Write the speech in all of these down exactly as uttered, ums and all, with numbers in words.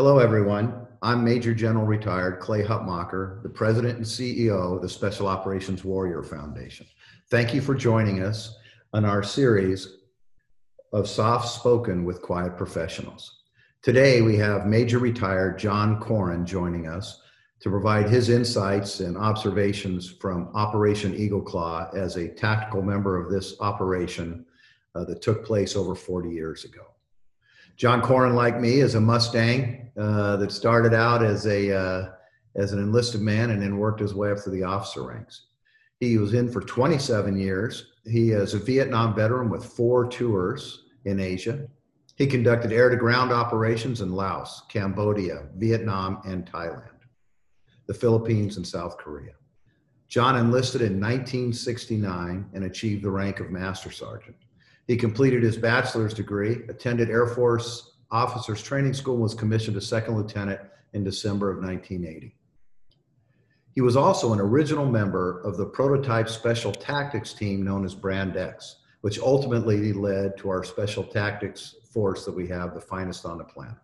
Hello, everyone. I'm Major General Retired Clay Hutmacher, the President and C E O of the Special Operations Warrior Foundation. Thank you for joining us on our series of Soft Spoken with Quiet Professionals. Today, we have Major Retired John Corrin joining us to provide his insights and observations from Operation Eagle Claw as a tactical member of this operation uh, that took place over forty years ago. John Corrin, like me, is a Mustang uh, that started out as a uh, as an enlisted man and then worked his way up through the officer ranks. He was in for twenty-seven years. He is a Vietnam veteran with four tours in Asia. He conducted air-to-ground operations in Laos, Cambodia, Vietnam, and Thailand, the Philippines, and South Korea. John enlisted in nineteen sixty-nine and achieved the rank of Master Sergeant. He completed his bachelor's degree, attended Air Force Officers Training School, and was commissioned a second lieutenant in December of nineteen eighty. He was also an original member of the prototype special tactics team known as Brand X, which ultimately led to our special tactics force that we have, the finest on the planet.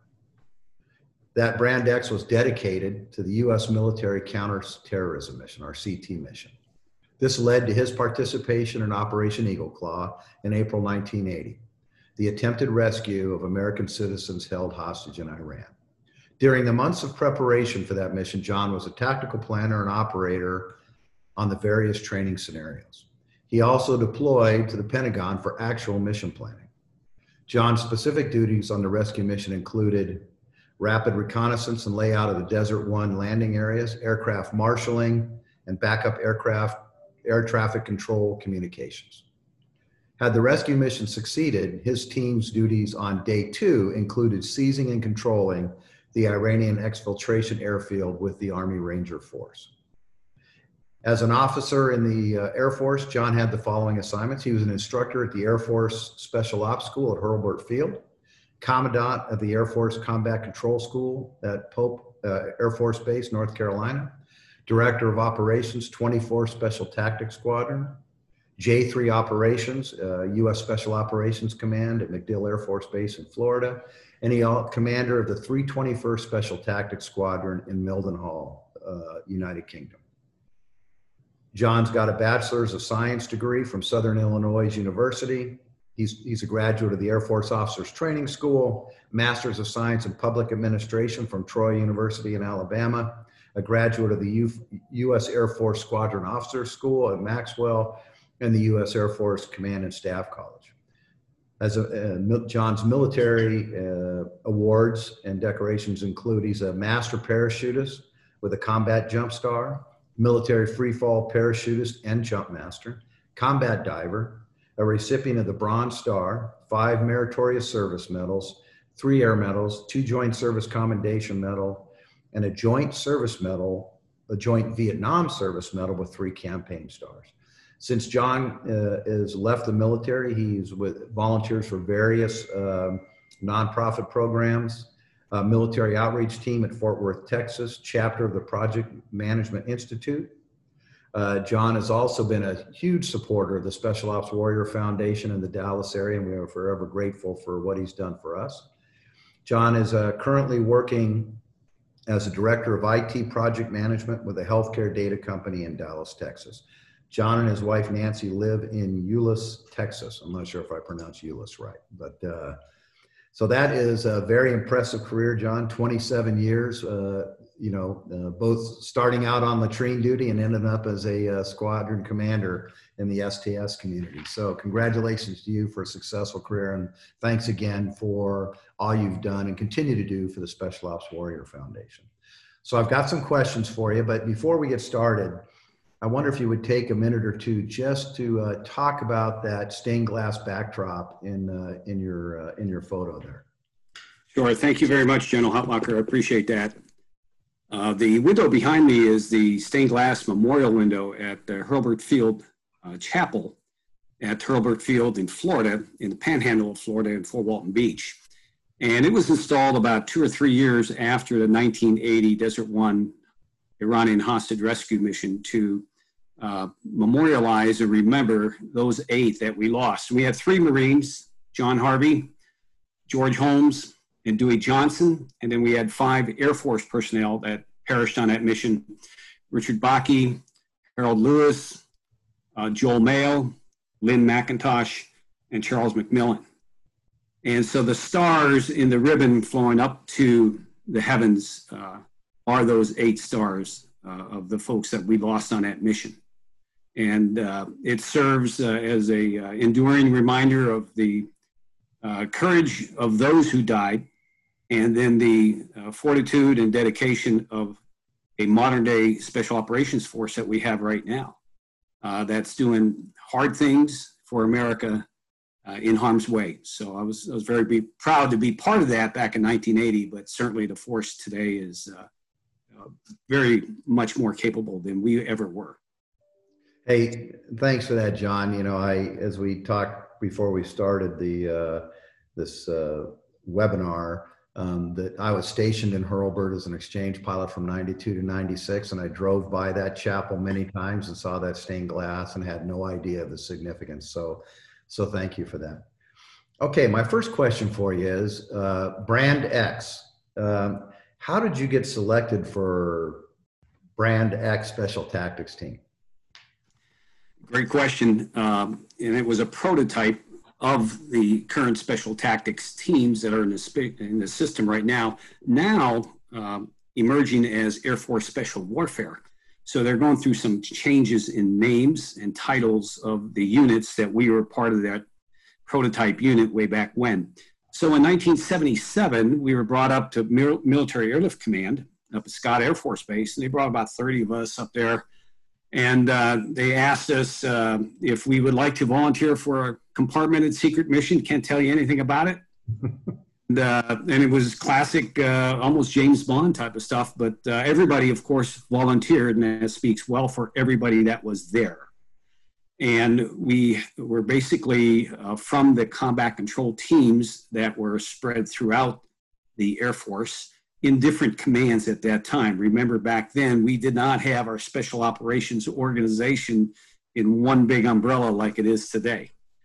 That Brand X was dedicated to the U S military counterterrorism mission, our C T mission. This led to his participation in Operation Eagle Claw in April nineteen eighty, the attempted rescue of American citizens held hostage in Iran. During the months of preparation for that mission, John was a tactical planner and operator on the various training scenarios. He also deployed to the Pentagon for actual mission planning. John's specific duties on the rescue mission included rapid reconnaissance and layout of the Desert One landing areas, aircraft marshaling, and backup aircraft air traffic control communications. Had the rescue mission succeeded, his team's duties on day two included seizing and controlling the Iranian exfiltration airfield with the Army Ranger Force. As an officer in the uh, Air Force, John had the following assignments. He was an instructor at the Air Force Special Ops School at Hurlburt Field, Commandant of the Air Force Combat Control School at Pope uh, Air Force Base, North Carolina, Director of Operations, twenty-fourth Special Tactics Squadron, J three Operations, uh, U S Special Operations Command at MacDill Air Force Base in Florida, and he uh, commander of the three twenty-first Special Tactics Squadron in Mildenhall, uh, United Kingdom. John's got a Bachelor's of Science degree from Southern Illinois University. He's, he's a graduate of the Air Force Officers Training School, Master's of Science in Public Administration from Troy University in Alabama, a graduate of the U U.S. Air Force Squadron Officers School at Maxwell, and the U S Air Force Command and Staff College. As a, uh, John's military uh, awards and decorations include, he's a master parachutist with a combat jump star, military freefall parachutist and jump master, combat diver, a recipient of the Bronze Star, five meritorious service medals, three air medals, two Joint Service Commendation Medal, and a Joint Service Medal, a Joint Vietnam Service Medal with three campaign stars. Since John uh, has left the military, he's with volunteers for various uh, nonprofit programs, uh, military outreach team at Fort Worth, Texas, chapter of the Project Management Institute. Uh, John has also been a huge supporter of the Special Ops Warrior Foundation in the Dallas area, and we are forever grateful for what he's done for us. John is uh, currently working as a director of I T project management with a healthcare data company in Dallas, Texas. John and his wife, Nancy, live in Euless, Texas. I'm not sure if I pronounced Euless right, but uh, so that is a very impressive career, John, twenty-seven years, uh, you know, uh, both starting out on latrine duty and ending up as a uh, squadron commander in the S T S community. So congratulations to you for a successful career, and thanks again for all you've done and continue to do for the Special Ops Warrior Foundation. So I've got some questions for you, but before we get started, I wonder if you would take a minute or two just to uh, talk about that stained glass backdrop in uh, in your uh, in your photo there. Sure. Thank you very much, General Hutmacher. I appreciate that. Uh, the window behind me is the stained glass memorial window at the Hurlburt Field uh, Chapel at Hurlburt Field in Florida, in the Panhandle of Florida in Fort Walton Beach. And it was installed about two or three years after the nineteen eighty Desert One Iranian hostage rescue mission to uh, memorialize and remember those eight that we lost. We had three Marines, John Harvey, George Holmes, and Dewey Johnson. And then we had five Air Force personnel that perished on that mission: Richard Bakke, Harold Lewis, uh, Joel Mayo, Lynn McIntosh, and Charles McMillan. And so the stars in the ribbon flowing up to the heavens uh, are those eight stars uh, of the folks that we lost on that mission. And uh, it serves uh, as a uh, enduring reminder of the uh, courage of those who died, and then the uh, fortitude and dedication of a modern day special operations force that we have right now uh, that's doing hard things for America uh, in harm's way. So I was, I was very be proud to be part of that back in nineteen eighty, but certainly the force today is uh, uh, very much more capable than we ever were. Hey, thanks for that, John. You know, I, as we talked before we started the, uh, this uh, webinar, um, that I was stationed in Hurlburt as an exchange pilot from ninety-two to ninety-six. And I drove by that chapel many times and saw that stained glass and had no idea of the significance. So, so thank you for that. Okay. My first question for you is, uh, Brand X. Um, how did you get selected for Brand X Special Tactics Team? Great question. Um, and it was a prototype of the current special tactics teams that are in the, in the system right now, now um, emerging as Air Force Special Warfare. So they're going through some changes in names and titles of the units that we were part of that prototype unit way back when. So in nineteen seventy-seven, we were brought up to Military Airlift Command up at Scott Air Force Base, and they brought about thirty of us up there. And uh, they asked us uh, if we would like to volunteer for a compartmented secret mission. Can't tell you anything about it. and, uh, and it was classic, uh, almost James Bond type of stuff. But uh, everybody, of course, volunteered, and that speaks well for everybody that was there. And we were basically uh, from the combat control teams that were spread throughout the Air Force in different commands at that time. Remember, back then, we did not have our special operations organization in one big umbrella like it is today.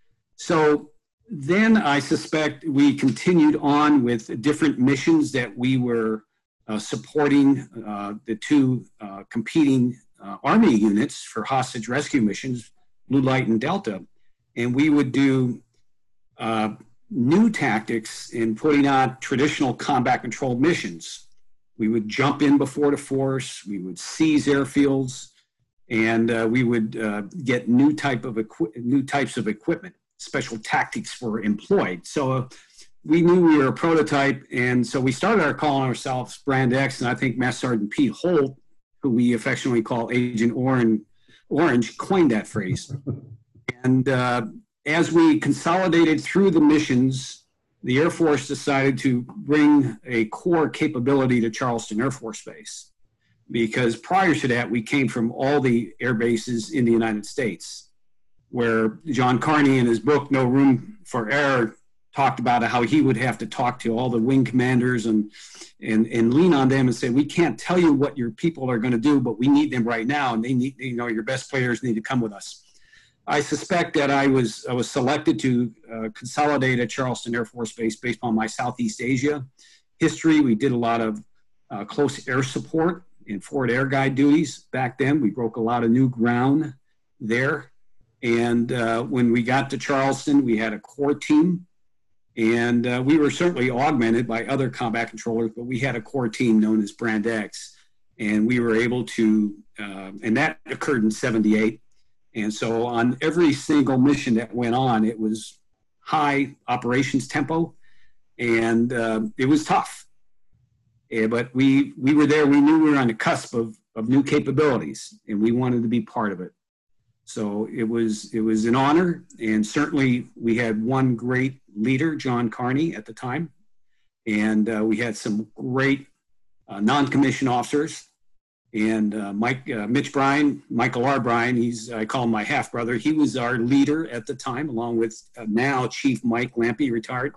So then I suspect we continued on with different missions that we were uh, supporting uh, the two uh, competing uh, Army units for hostage rescue missions, Blue Light and Delta. And we would do uh, new tactics in putting out traditional combat control missions. We would jump in before the force, we would seize airfields, and uh, we would uh, get new type of new types of equipment. Special tactics were employed. So uh, we knew we were a prototype, and so we started our calling ourselves Brand X, and I think Master Sergeant Pete Holt, who we affectionately call Agent Orange, Orange coined that phrase. And uh, as we consolidated through the missions, the Air Force decided to bring a core capability to Charleston Air Force Base, because prior to that, we came from all the air bases in the United States, where John Carney in his book, No Room for Error, talked about how he would have to talk to all the wing commanders and, and, and lean on them and say, we can't tell you what your people are going to do, but we need them right now, and they need, you know, your best players need to come with us. I suspect that I was, I was selected to uh, consolidate at Charleston Air Force Base based on my Southeast Asia history. We did a lot of uh, close air support and forward air guide duties back then. We broke a lot of new ground there. And uh, when we got to Charleston, we had a core team. And uh, we were certainly augmented by other combat controllers, but we had a core team known as Brand X. And we were able to, uh, and that occurred in seventy-eight. And so on every single mission that went on, it was high operations tempo, and uh, it was tough. Yeah, but we, we were there. We knew we were on the cusp of, of new capabilities, and we wanted to be part of it. So it was, it was an honor, and certainly we had one great leader, John Carney, at the time, and uh, we had some great uh, non-commissioned officers. And uh, Mike, uh, Mitch Bryan, Michael R. Bryan, he's, I call him my half-brother. He was our leader at the time, along with uh, now Chief Mike Lampe, retired.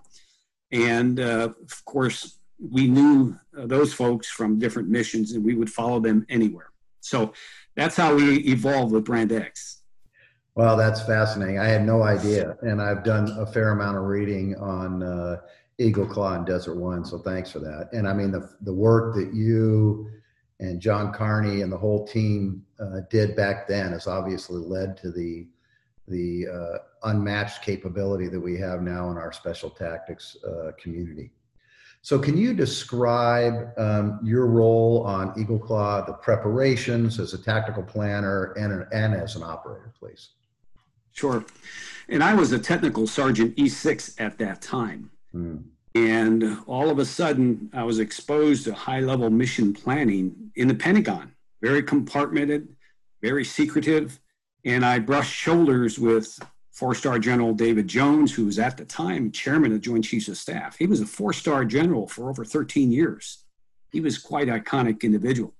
And uh, of course, we knew uh, those folks from different missions, and we would follow them anywhere. So that's how we evolved with Brand X. Well, that's fascinating. I had no idea. And I've done a fair amount of reading on uh, Eagle Claw and Desert One. So thanks for that. And I mean, the, the work that you and John Carney and the whole team uh, did back then has obviously led to the, the uh, unmatched capability that we have now in our special tactics uh, community. So can you describe um, your role on Eagle Claw, the preparations as a tactical planner and, and as an operator, please? Sure. And I was a technical sergeant E six at that time. Hmm. And all of a sudden, I was exposed to high-level mission planning in the Pentagon, very compartmented, very secretive. And I brushed shoulders with four-star General David Jones, who was at the time chairman of Joint Chiefs of Staff. He was a four-star general for over thirteen years. He was quite an iconic individual.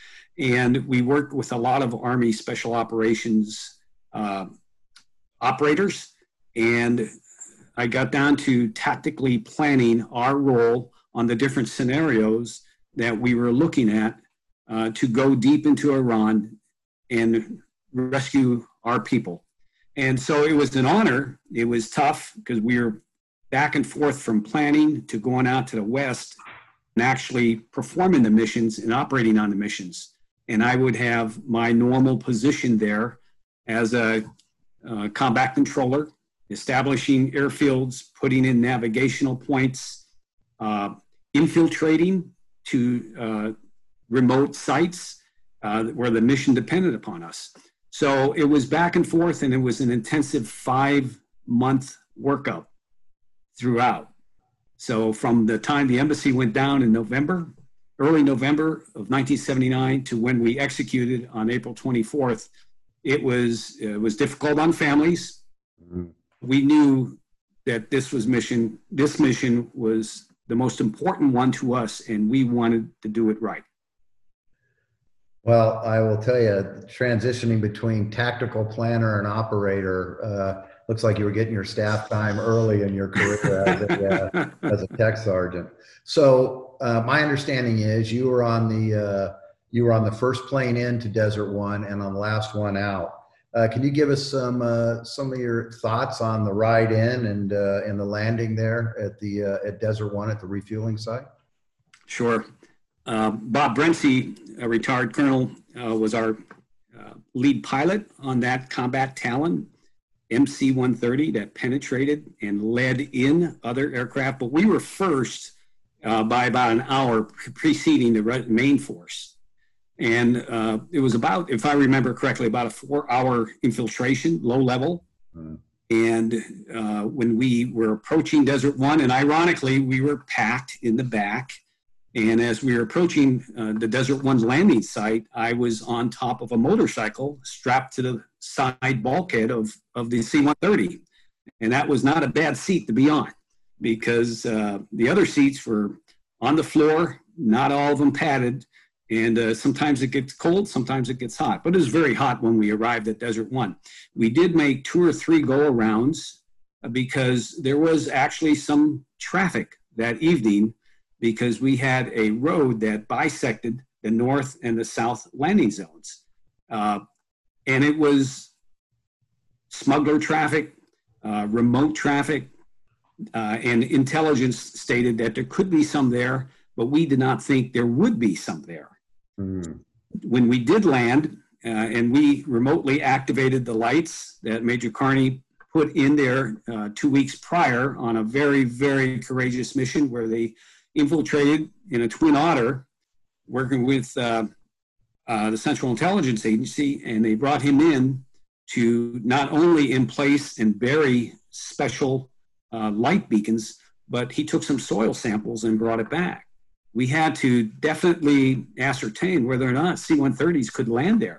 And we worked with a lot of Army Special Operations uh, operators, and I got down to tactically planning our role on the different scenarios that we were looking at uh, to go deep into Iran and rescue our people. And so it was an honor. It was tough because we were back and forth from planning to going out to the West and actually performing the missions and operating on the missions. And I would have my normal position there as a uh, combat controller, establishing airfields, putting in navigational points, uh, infiltrating to uh, remote sites uh, where the mission depended upon us. So it was back and forth, and it was an intensive five-month workup throughout. So from the time the embassy went down in November, early November of nineteen seventy-nine, to when we executed on April twenty-fourth, it was, it was difficult on families. Mm-hmm. We knew that this was mission, this mission was the most important one to us, and we wanted to do it right. Well, I will tell you, transitioning between tactical planner and operator, uh, looks like you were getting your staff time early in your career as a, uh, as a tech sergeant. So uh, my understanding is you were on the uh, you were on the first plane in to Desert One and on the last one out. Uh, can you give us some uh, some of your thoughts on the ride in and uh, and the landing there at the uh, at Desert One at the refueling site? Sure. Uh, Bob Brency, a retired colonel, uh, was our uh, lead pilot on that Combat Talon M C one thirty that penetrated and led in other aircraft. But we were first uh, by about an hour preceding the main force. And uh, it was about, if I remember correctly, about a four-hour infiltration, low level. Mm. And uh, when we were approaching Desert One, and ironically, we were packed in the back. And as we were approaching uh, the Desert One's landing site, I was on top of a motorcycle strapped to the side bulkhead of, of the C one thirty. And that was not a bad seat to be on, because uh, the other seats were on the floor, not all of them padded. And uh, sometimes it gets cold, sometimes it gets hot. But it was very hot when we arrived at Desert One. We did make two or three go-arounds uh, because there was actually some traffic that evening, because we had a road that bisected the north and the south landing zones. Uh, and it was smuggler traffic, uh, remote traffic, uh, and intelligence stated that there could be some there, but we did not think there would be some there. Mm. When we did land, uh, and we remotely activated the lights that Major Carney put in there uh, two weeks prior on a very, very courageous mission where they infiltrated in a Twin Otter, working with uh, uh, the Central Intelligence Agency, and they brought him in to not only in place and bury special uh, light beacons, but he took some soil samples and brought it back. We had to definitely ascertain whether or not C one thirties could land there.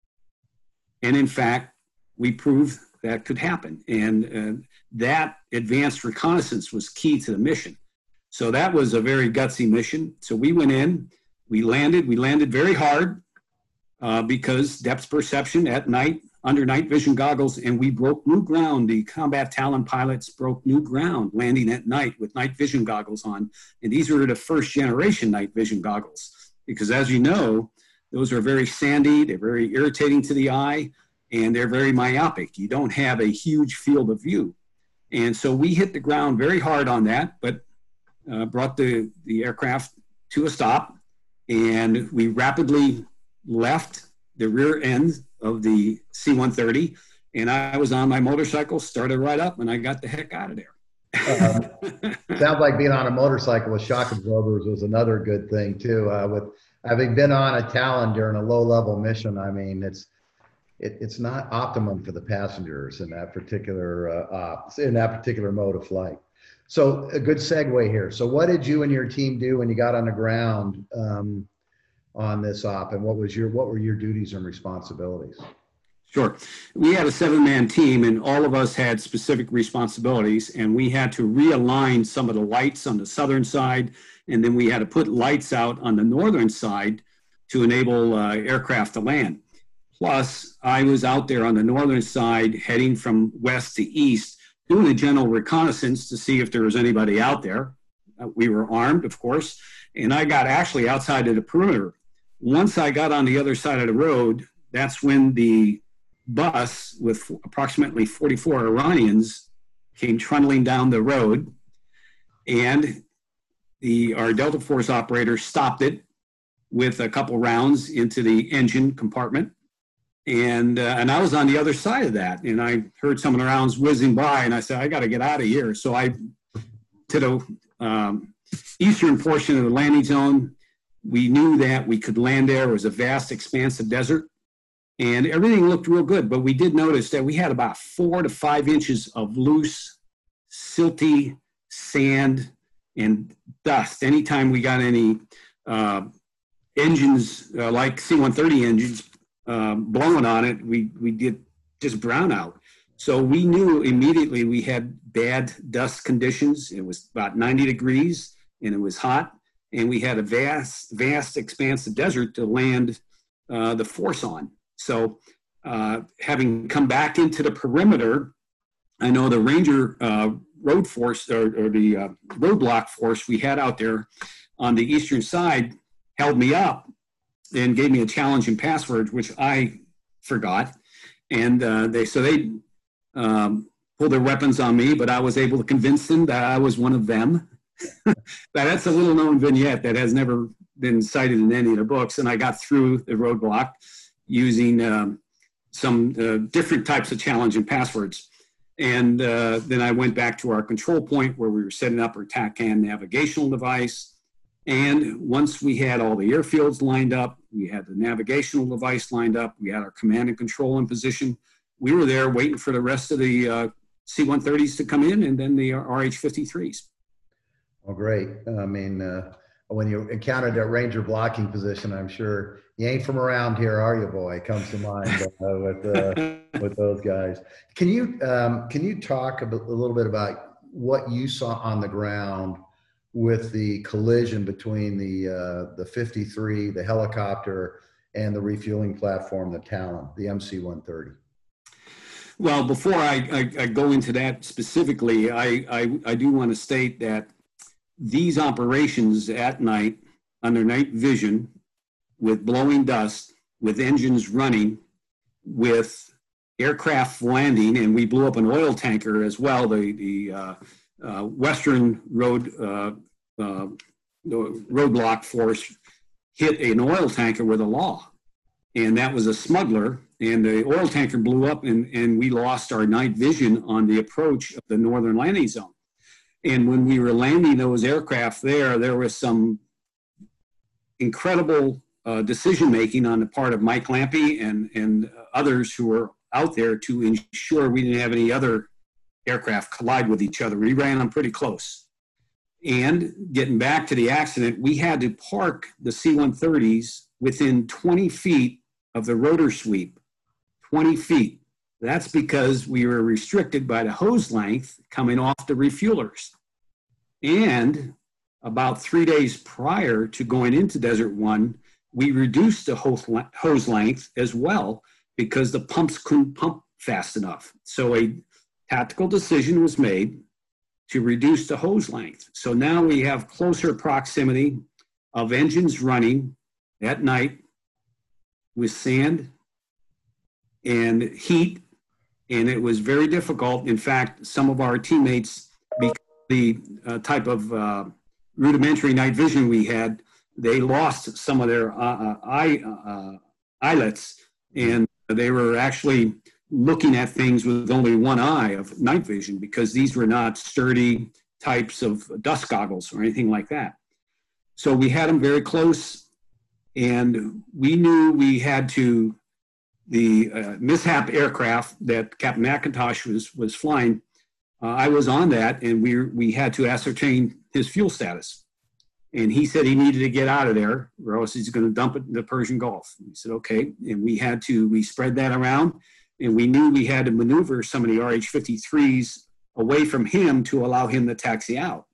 And in fact, we proved that could happen. And uh, that advanced reconnaissance was key to the mission. So that was a very gutsy mission. So we went in, we landed, we landed very hard uh, because depth perception at night, under night vision goggles, and we broke new ground. The Combat Talon pilots broke new ground landing at night with night vision goggles on. And these were the first generation night vision goggles, because as you know, those are very sandy, they're very irritating to the eye, and they're very myopic. You don't have a huge field of view. And so we hit the ground very hard on that, but uh, brought the, the aircraft to a stop, and we rapidly left the rear end of the C one thirty, and I was on my motorcycle, started right up, and I got the heck out of there. Um, sounds like being on a motorcycle with shock absorbers was another good thing too. Uh, with having been on a Talon during a low-level mission, I mean, it's it, it's not optimum for the passengers in that particular uh, op, in that particular mode of flight. So a good segue here. So what did you and your team do when you got on the ground um, on this op, and what was your what were your duties and responsibilities? Sure. We had a seven-man team, and all of us had specific responsibilities, and we had to realign some of the lights on the southern side, and then we had to put lights out on the northern side to enable uh, aircraft to land. Plus, I was out there on the northern side heading from west to east, doing a general reconnaissance to see if there was anybody out there. Uh, we were armed, of course, and I got actually outside of the perimeter. Once I got on the other side of the road, that's when the bus with approximately forty-four Iranians came trundling down the road, and the our Delta Force operator stopped it with a couple rounds into the engine compartment, and uh, and I was on the other side of that, and I heard some of the rounds whizzing by, and I said, I got to get out of here. So I to the um, eastern portion of the landing zone. We knew that we could land there. It was a vast expanse of desert, and everything looked real good, but we did notice that we had about four to five inches of loose, silty sand and dust. Anytime we got any uh, engines uh, like C one thirty engines uh, blowing on it, we, we get just brown out. So we knew immediately we had bad dust conditions. It was about ninety degrees and it was hot, and we had a vast, vast expanse of desert to land uh, the force on. So uh, having come back into the perimeter, I know the Ranger uh, road force or, or the uh, roadblock force we had out there on the eastern side held me up and gave me a challenge in passwords, which I forgot. And uh, they so they um, pulled their weapons on me, but I was able to convince them that I was one of them. That's a little known vignette that has never been cited in any of the books. And I got through the roadblock using um, some uh, different types of challenge and passwords. And uh, then I went back to our control point where we were setting up our TACAN navigational device. And once we had all the airfields lined up, we had the navigational device lined up, we had our command and control in position, we were there waiting for the rest of the uh, C one thirties to come in, and then the R H fifty-threes. Well, great. I mean, uh, when you encountered that Ranger blocking position, I'm sure you ain't from around here, are you, boy? Comes to mind uh, with uh, with those guys. Can you um, can you talk a, bit, a little bit about what you saw on the ground with the collision between the uh, the fifty-three, the helicopter, and the refueling platform, the Talon, the M C one thirty? Well, before I, I, I go into that specifically, I, I, I do want to state that these operations at night, under night vision, with blowing dust, with engines running, with aircraft landing, and we blew up an oil tanker as well. The, the uh, uh, Western Road uh, uh, the roadblock force hit an oil tanker with a law, and that was a smuggler. And the oil tanker blew up, and, and we lost our night vision on the approach of the northern landing zone. And when we were landing those aircraft there, there was some incredible uh, decision-making on the part of Mike Lampe and, and others who were out there to ensure we didn't have any other aircraft collide with each other. We ran them pretty close. And getting back to the accident, we had to park the C one thirties within twenty feet of the rotor sweep, twenty feet. That's because we were restricted by the hose length coming off the refuelers. And about three days prior to going into Desert One, we reduced the hose length as well because the pumps couldn't pump fast enough. So a tactical decision was made to reduce the hose length. So now we have closer proximity of engines running at night with sand and heat, and it was very difficult. In fact, some of our teammates, because the uh, type of uh, rudimentary night vision we had, they lost some of their uh, eye uh, eyelets, and they were actually looking at things with only one eye of night vision, because these were not sturdy types of dust goggles or anything like that. So we had them very close, and we knew we had to, the uh, mishap aircraft that Captain McIntosh was, was flying, uh, I was on that, and we, we had to ascertain his fuel status. And he said he needed to get out of there, or else he's going to dump it in the Persian Gulf. We said, okay. And we had to, we spread that around, and we knew we had to maneuver some of the R H fifty-threes away from him to allow him to taxi out.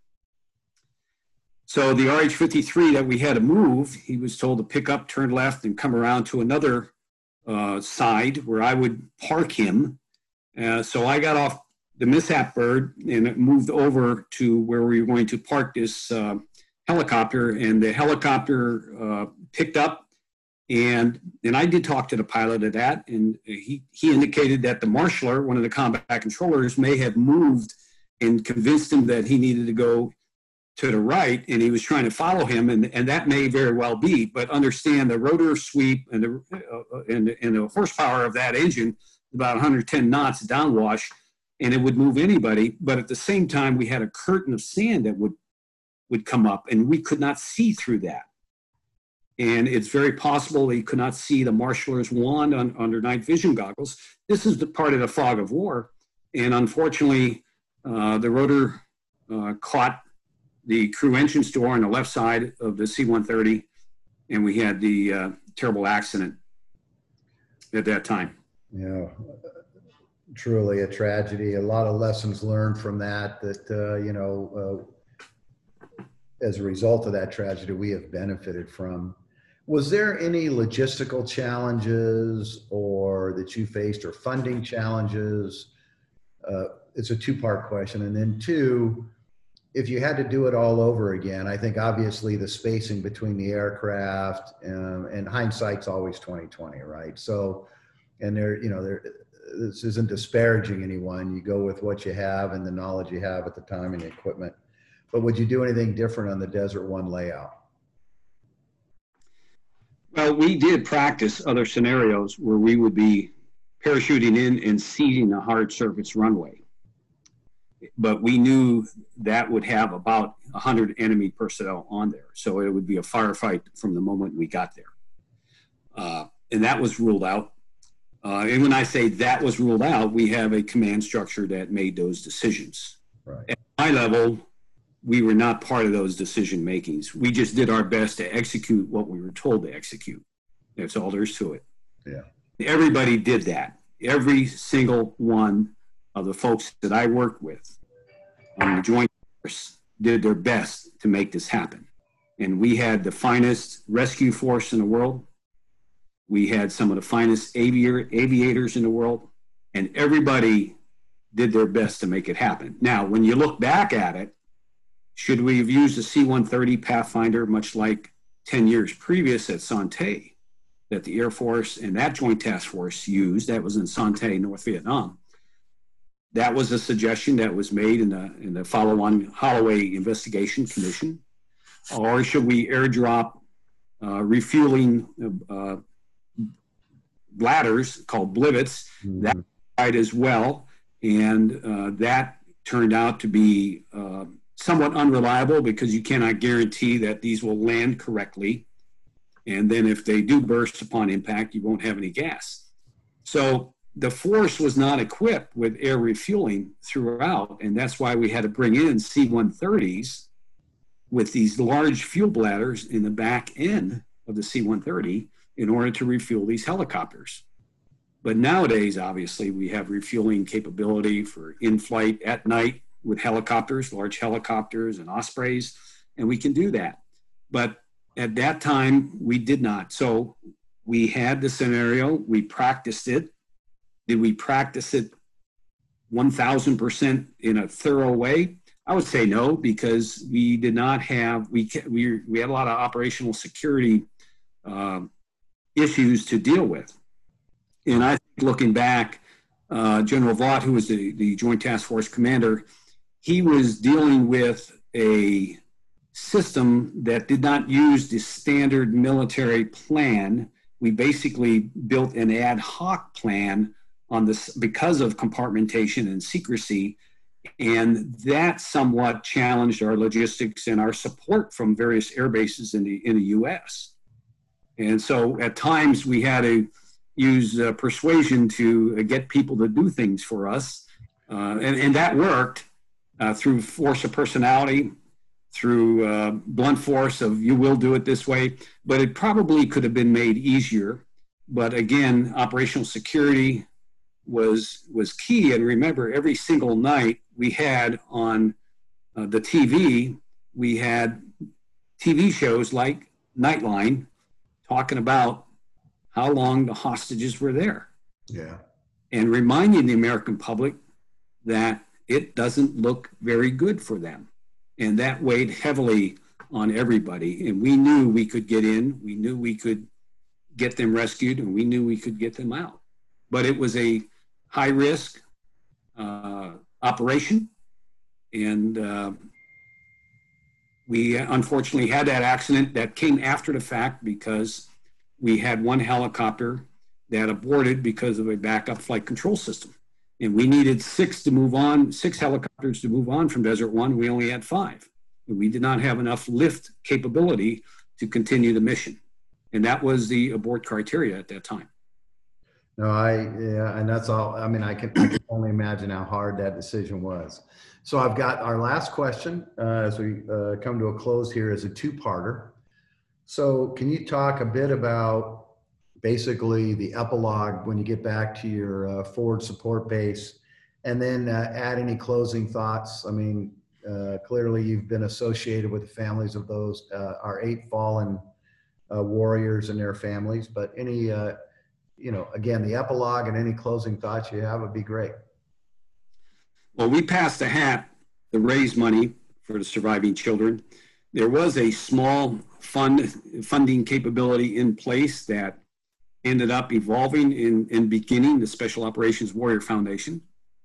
So the R H fifty-three that we had to move, he was told to pick up, turn left, and come around to another uh, side where I would park him. Uh, so I got off the mishap bird and it moved over to where we were going to park this uh, helicopter, and the helicopter uh, picked up, and and I did talk to the pilot of that, and he, he indicated that the marshaller, one of the combat controllers, may have moved and convinced him that he needed to go to the right, and he was trying to follow him, and, and that may very well be, but understand the rotor sweep and the, uh, and, and the horsepower of that engine, about one hundred ten knots downwash, and it would move anybody, but at the same time, we had a curtain of sand that would would come up, and we could not see through that. And it's very possible they could not see the marshaller's wand on, under night vision goggles. This is the part of the fog of war. And unfortunately, uh, the rotor uh, caught the crew entrance door on the left side of the C one thirty, and we had the uh, terrible accident at that time. Yeah, truly a tragedy. A lot of lessons learned from that, that, uh, you know, uh, as a result of that tragedy, we have benefited from. Was there any logistical challenges or that you faced, or funding challenges? Uh, it's a two-part question. And then two, if you had to do it all over again, I think obviously the spacing between the aircraft, um, and hindsight's always twenty twenty, right? So, and there, you know, there, this isn't disparaging anyone. You go with what you have and the knowledge you have at the time and the equipment. But would you do anything different on the Desert One layout? Well, we did practice other scenarios where we would be parachuting in and seeding a hard surface runway. But we knew that would have about one hundred enemy personnel on there. So it would be a firefight from the moment we got there. Uh, and that was ruled out. Uh, and when I say that was ruled out, we have a command structure that made those decisions. Right. At my level, we were not part of those decision makings. We just did our best to execute what we were told to execute. That's all there is to it. Yeah. Everybody did that. Every single one of the folks that I worked with on the Joint Force did their best to make this happen. And we had the finest rescue force in the world. We had some of the finest aviator, aviators in the world, and everybody did their best to make it happen. Now, when you look back at it, should we have used the C one thirty Pathfinder much like ten years previous at Sante that the Air Force and that Joint Task Force used? That was in Sante, North Vietnam. That was a suggestion that was made in the, in the follow-on Holloway Investigation Commission. Or should we airdrop uh, refueling uh, bladders called blivets? Mm-hmm. That tried as well, and uh, that turned out to be uh, somewhat unreliable because you cannot guarantee that these will land correctly. And then if they do burst upon impact, you won't have any gas. So the force was not equipped with air refueling throughout, and that's why we had to bring in C one thirties with these large fuel bladders in the back end of the C one thirty in order to refuel these helicopters. But nowadays, obviously, we have refueling capability for in-flight at night with helicopters, large helicopters and Ospreys, and we can do that. But at that time, we did not. So we had the scenario, we practiced it. Did we practice it one thousand percent in a thorough way? I would say no, because we did not have, we we, we had a lot of operational security uh, issues to deal with. And I think looking back, uh, General Vaught, who was the, the Joint Task Force commander, he was dealing with a system that did not use the standard military plan. We basically built an ad hoc plan on this because of compartmentation and secrecy. And that somewhat challenged our logistics and our support from various air bases in the, in the U S. And so at times we had to use uh, persuasion to uh, get people to do things for us. Uh, and, and that worked uh, through force of personality, through uh, blunt force of you will do it this way, but it probably could have been made easier. But again, operational security was was key. And remember, every single night we had on uh, the T V, we had T V shows like Nightline talking about how long the hostages were there. Yeah. And reminding the American public that it doesn't look very good for them. And that weighed heavily on everybody. And we knew we could get in, we knew we could get them rescued, and we knew we could get them out. But it was a high risk uh, operation. And uh, we unfortunately had that accident that came after the fact because we had one helicopter that aborted because of a backup flight control system. And we needed six to move on, six helicopters to move on from Desert One. We only had five. And we did not have enough lift capability to continue the mission. And that was the abort criteria at that time. No, I, yeah, and that's all. I mean, I can, I can only imagine how hard that decision was. So I've got our last question uh, as we uh, come to a close here is a two-parter. So can you talk a bit about basically the epilogue when you get back to your uh, forward support base, and then uh, add any closing thoughts? I mean, uh, clearly you've been associated with the families of those, uh, our eight fallen uh, warriors and their families, but any, uh, you know, again, the epilogue and any closing thoughts you have would be great. Well, we passed a hat to raise money for the surviving children. There was a small fund funding capability in place that ended up evolving in, in beginning the Special Operations Warrior Foundation.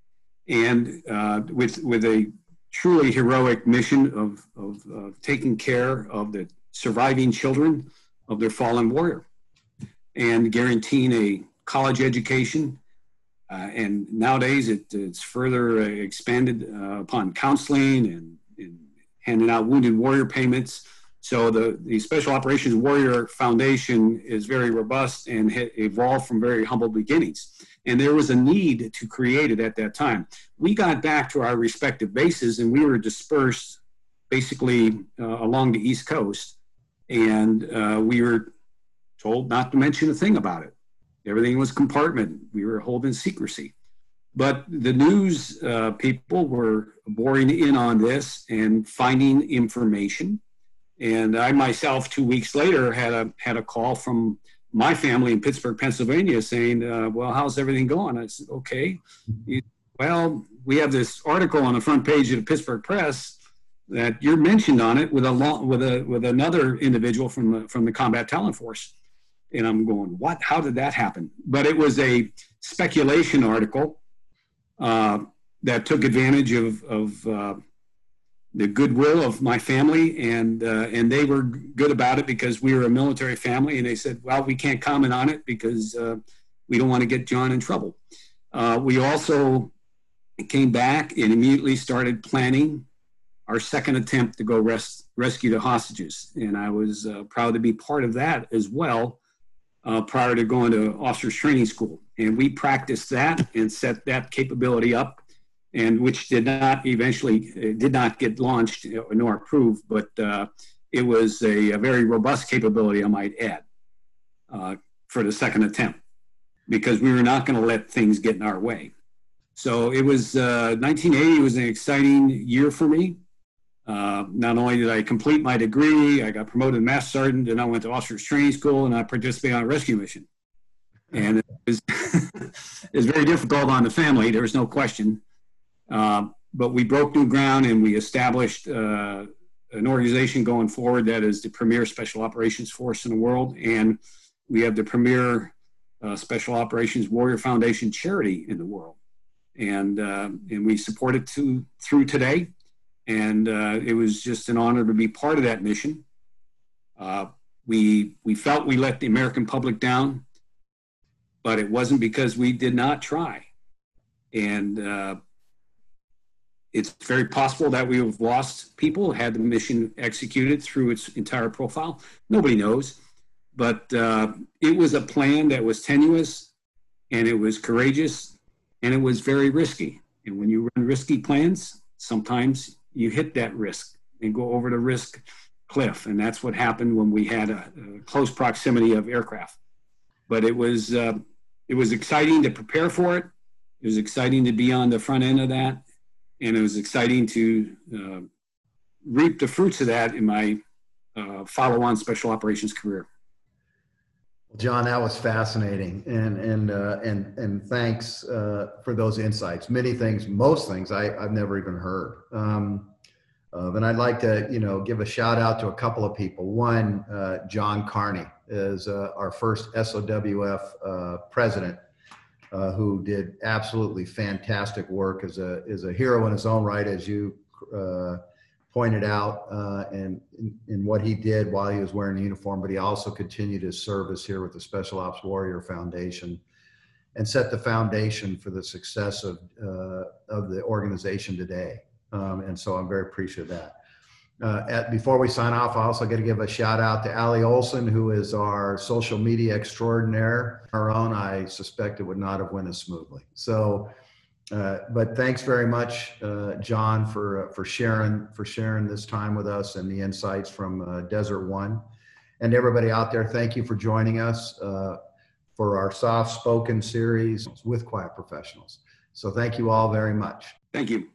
And uh, with, with a truly heroic mission of, of uh, taking care of the surviving children of their fallen warrior and guaranteeing a college education. Uh, and nowadays it, it's further uh, expanded uh, upon counseling and, and handing out wounded warrior payments. So the, the Special Operations Warrior Foundation is very robust and evolved from very humble beginnings. And there was a need to create it at that time. We got back to our respective bases and we were dispersed basically uh, along the East Coast. And uh, we were told not to mention a thing about it. Everything was compartmented. We were holding secrecy. But the news uh, people were boring in on this and finding information. And I myself, two weeks later, had a had a call from my family in Pittsburgh, Pennsylvania, saying, uh, "Well, how's everything going?" I said, "Okay." Well, we have this article on the front page of the Pittsburgh Press that you're mentioned on it with a long, with a with another individual from the from the Combat Talent Force. And I'm going, what? How did that happen? But it was a speculation article uh, that took advantage of of uh, the goodwill of my family, and uh, and they were good about it because we were a military family, and they said, well, we can't comment on it because uh, we don't want to get John in trouble. Uh, we also came back and immediately started planning our second attempt to go res rescue the hostages, and I was uh, proud to be part of that as well uh, prior to going to officers training school. And we practiced that and set that capability up, and which did not eventually did not get launched nor approved, but uh, it was a, a very robust capability, I might add, uh, for the second attempt, because we were not going to let things get in our way. So it was uh, nineteen eighty was an exciting year for me. Uh, not only did I complete my degree, I got promoted to Master Sergeant, and I went to officers training school, and I participated on a rescue mission. And it was, it was very difficult on the family, there was no question. Uh, but we broke new ground and we established uh, an organization going forward that is the premier special operations force in the world. And we have the premier uh, Special Operations Warrior Foundation charity in the world. And, uh, and we support it to, through today. And uh, it was just an honor to be part of that mission. Uh, we, we felt we let the American public down, but it wasn't because we did not try. And uh, it's very possible that we have lost people had the mission executed through its entire profile. Nobody knows. But uh, it was a plan that was tenuous, and it was courageous, and it was very risky. And when you run risky plans, sometimes you hit that risk and go over the risk cliff. And that's what happened when we had a, a close proximity of aircraft. But it was, uh, it was exciting to prepare for it. It was exciting to be on the front end of that. And it was exciting to uh, reap the fruits of that in my uh, follow-on special operations career. John, that was fascinating, and and uh, and and thanks uh, for those insights. Many things, most things, I, I've never even heard. Um, uh, and I'd like to, you know, give a shout out to a couple of people. One, uh, John Carney is uh, our first S O W F uh, president, uh, who did absolutely fantastic work as a as a hero in his own right, as you uh, pointed out, uh, and in, in what he did while he was wearing the uniform, but he also continued his service here with the Special Ops Warrior Foundation and set the foundation for the success of, uh, of the organization today. Um, and so I'm very appreciative of that. Uh, at, before we sign off, I also got to give a shout out to Allie Olson, who is our social media extraordinaire. Her own, I suspect it would not have went as smoothly. So, Uh, but thanks very much, uh, John, for uh, for sharing for sharing this time with us and the insights from uh, Desert One. And everybody out there, thank you for joining us uh, for our soft spoken series with Quiet Professionals. So thank you all very much. Thank you.